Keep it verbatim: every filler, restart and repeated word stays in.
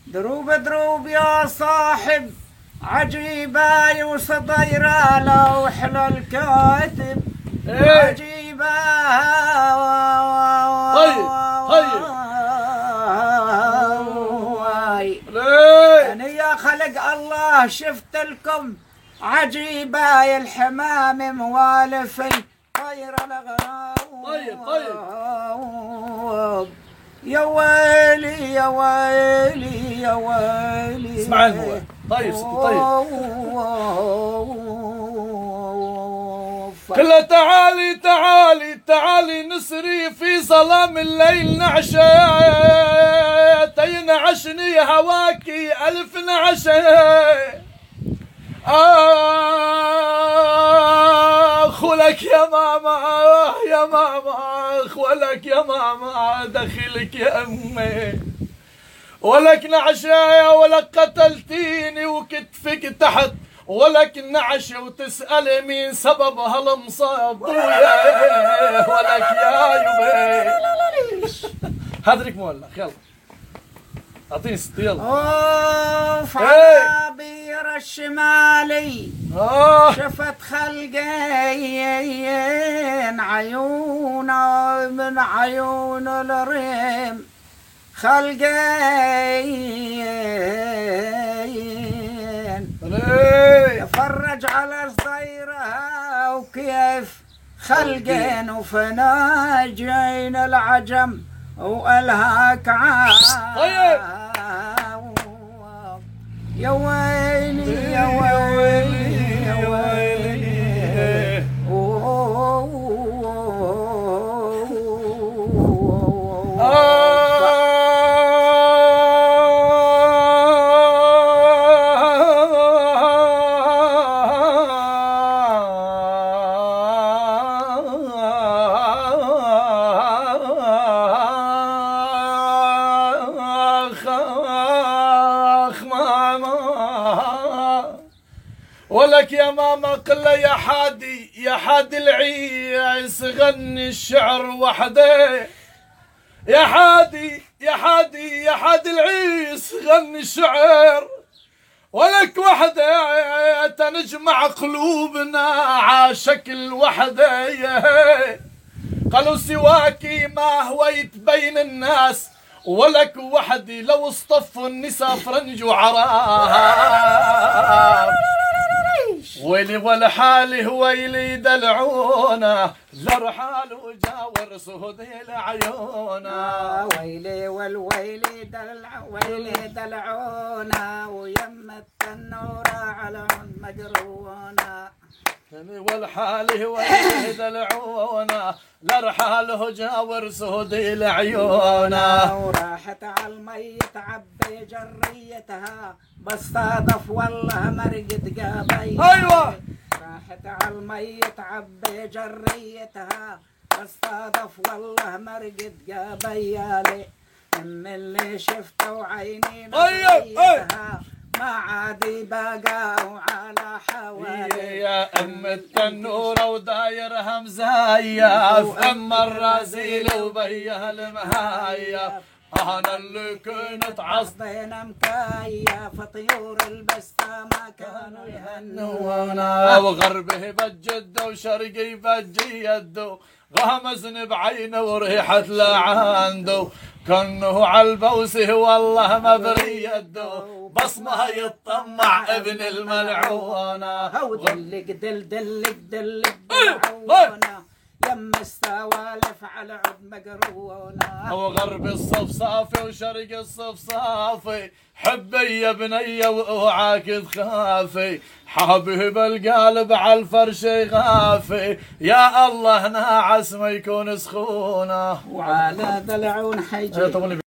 دروب دروب يا صاحب عجيبة وصديرة لوح للكاتب عجيبة. طيب طيب أنا يا خلق الله شفت لكم عجيبة يا الحمام موالف طير الغرام. طيب طيب يا ويلي يا ويلي يا ويلي. اسمع هو طيب طيب كله تعالي تعالي تعالي نسري في ظلام الليل نعشة تينعشني هواكي ألف نعشة. آخ ولك يا ماما يا ماما آخ ولك يا ماما دخلك يا أمي ولك نعشة ولك قتلتيني وكتفك تحت ولك نعشة وتسألي مين سبب هالمصاب ولك يا يبي. هدرك مولك يلا اعطيني ست يلا. اوف على بير الشمالي شفت خلقين عيونه من عيون الريم خلقين تفرج على صديرها وكيف خلقين وفناجين العجم والهاك عا. طيب يا ويلي يا ويلي يا ويلي. ولك يا ماما قل يا حادي يا حادي العيس غني الشعر وحده. يا حادي يا حادي يا حادي العيس غني الشعر ولك وحده تنجمع قلوبنا عاشكل وحده. قالوا سواكي ما هويت بين الناس ولك وحدي لو اصطفوا النساء فرنج وعراب. ويلي والحالي ويلي دلعونا لرحال وجاور صهدي لعيونا. ويلي والويلي دلع ويلي دلعونا ويم التنورة على مجرونا. والحالي ويلي دلعونا لرحاله جاور صهدي لعيونا. وراحت على المي تعبي جريتها بس صادف والله مرقت قابي. ايوه راحت على المي تعبي جريتها بس صادف والله مرقت قابيالي. ام اللي شفته وعيني نظريتها ما عادي بقى وعلى حوالي. يا ام التنوره ودايرها مزايف ام الرازيل وبيها المهايف. انا اللي كنت عصدينا مكيف طيور البسته ما كانوا يهنونا. وغربه بجده وشرقي بجي يده غامزني بعينه وريحه لعنده. كانه عالبوسه والله ما بري يده بس ما يطمع ابن الملعونه. دلق دل دلق دلق دلعونه يم السوالف على عود مقرونه. وغرب الصفصافي وشرق الصفصافي حبي يا بنيه واوعاك تخافي. حبيب القلب على الفرش يغافي يا الله ناعس ما يكون سخونه. وعلى دلعون حيجي